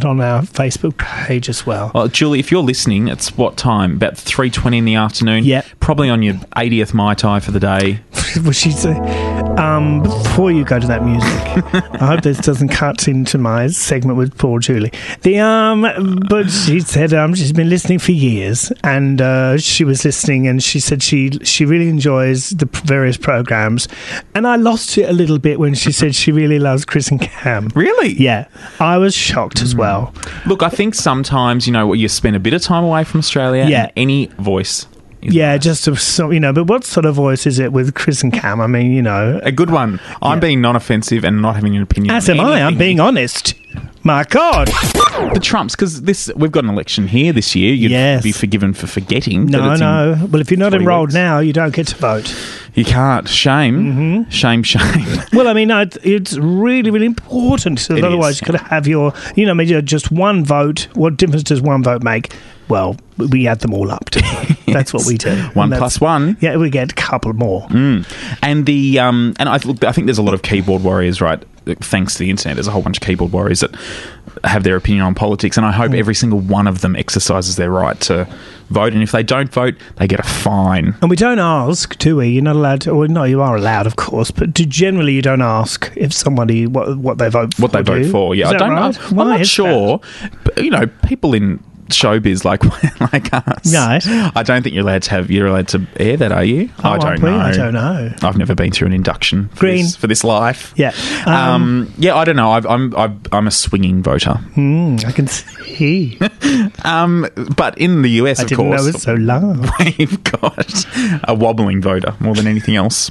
that on our Facebook page as well.
Well, Julie, if you're listening, it's what time? About three twenty in the afternoon?
Yeah.
Probably on your eightieth Mai Tai for the day.
Well, she's, uh, um, before you go to that music, I hope this doesn't cut into my segment with poor Julie. The um, but she said um, she's been listening for years, and uh, she was listening, and she said she she really enjoys the p- various programs, and I lost it a little bit when she said she really loves Chris and Cam.
Really?
Yeah, I was shocked as well.
Look, I think sometimes, you know, you spend a bit of time away from Australia,
Yeah.
and any voice is
Yeah,
nice.
just a, so, you know, but what sort of voice is it with Chris and Cam? I mean, you know,
A good one. I'm
Yeah.
being non-offensive and not having an opinion.
as
on
am I. I'm
anything.
being honest. My God.
The Trumps, because this we've got an election here this year. You'd
Yes.
be forgiven for forgetting. that
No,
it's in-
no. Well, if you're not
three
enrolled
weeks.
now, you don't get to vote.
You can't. Shame. Shame, shame.
Well, I mean, no, it- it's really, really important. So
It
otherwise,
is.
you could have your, you know, I mean, you're just one vote. What difference does one vote make? Well, we add them all up. Together. That's what we do.
One
And that's-
plus one.
Yeah, we get a couple more.
Mm. And the um, and I, look, I think there's a lot of keyboard warriors, right? Thanks to the internet, there's a whole bunch of keyboard warriors that have their opinion on politics, and I hope every single one of them exercises their right to vote. And if they don't vote, they get a fine.
And we don't ask, do we? You're not allowed to. Well, no, you are allowed, of course, but do, generally you don't ask if somebody what what they vote for.
What they
do
vote
you?
for? Yeah,
Is
I
that
don't
right?
know.
Why
I'm not
is
sure. But, you know, people in showbiz like like us.
Right.
I don't think you're allowed to have. You're allowed to air that, are you?
Oh,
I don't
aren't we?
know.
I don't know.
I've never been through an induction for,
Green.
this, for this life.
Yeah.
Um,
Um,
yeah, I don't know. I've, I'm I've, I'm a swinging voter.
hmm, I can see.
Um, but in the U S,
I
of
didn't
course,
know it was so large.
we've got a wobbling voter more than anything else.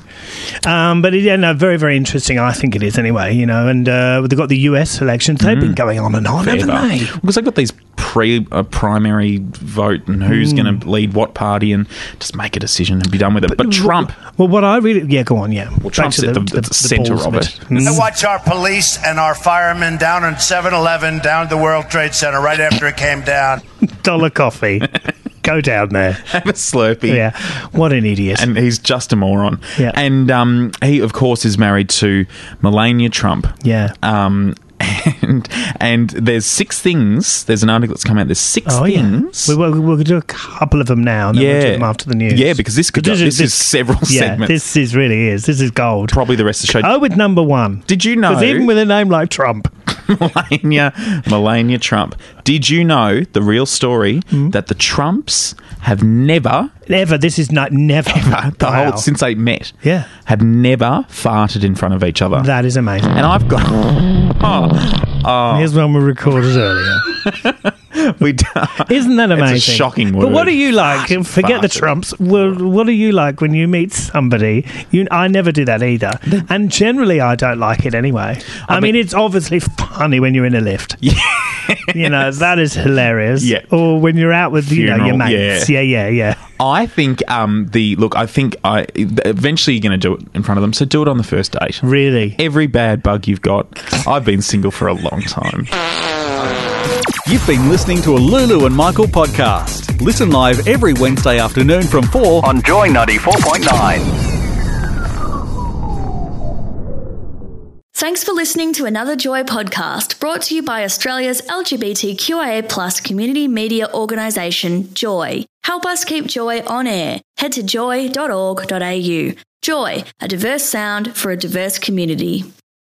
Um, but yeah, no, very, very interesting. I think it is anyway. You know, and uh, they've got the U S elections. They've been going on and on, haven't
Forever.
they?
Because they've got these pre uh, primary vote and who's
Mm.
going to lead what party and just make a decision and be done with it. But, Trump,
Well, what I really, yeah, go on, yeah.
well, Trump's at the, the, the centre
balls
of it.
Mm.
I watch our police and our firemen down on seven eleven, down at the World Trade Center right after it came down.
Dollar coffee. Go down there.
Have a Slurpee.
Yeah. What an idiot.
And he's just a moron.
Yeah.
And um, he, of course, is married to Melania Trump.
Yeah.
Um, and and there's six things. There's an article that's come out. There's six
Oh, yeah.
things.
We, we'll, we'll do a couple of them now, and then we'll do them after the news.
Yeah, because this could
But
go, this, is several
yeah,
segments.
this is really is. This is gold.
Probably the rest of the show.
Oh, with number one.
Did you know?
Because even with a name like Trump.
Melania, Melania Trump. Did you know the real story
Hmm?
that the Trumps have never,
Never. This is not never.
ever, the
Wow.
whole since they met,
Yeah.
have never farted in front of each other?
That is amazing.
And I've got. Oh, oh,
Here's one we recorded earlier.
we do,
Isn't that amazing?
It's a shocking word.
But what are you like?
Fart-
Forget the
farted.
Trumps. Well, what are you like when you meet somebody? You, I never do that either, and generally I don't like it anyway. I,
I
mean,
mean-
it's obviously funny when you're in a lift.
Yeah.
You know, that is hilarious.
Yeah.
Or when you're out with you know your
Funeral,
mates. Yeah, yeah, yeah.
I think um, the look. I think I eventually you're going to do it in front of them. So do it on the first date.
Really.
Every bad bug you've got. I've been single for a long time.
You've been listening to a Lulu and Michael podcast. Listen live every Wednesday afternoon from four
on Joy ninety-four point nine.
Thanks for listening to another Joy podcast brought to you by Australia's L G B T Q I A plus community media organisation, Joy. Help us keep Joy on air. Head to joy dot org dot a u. Joy, a diverse sound for a diverse community.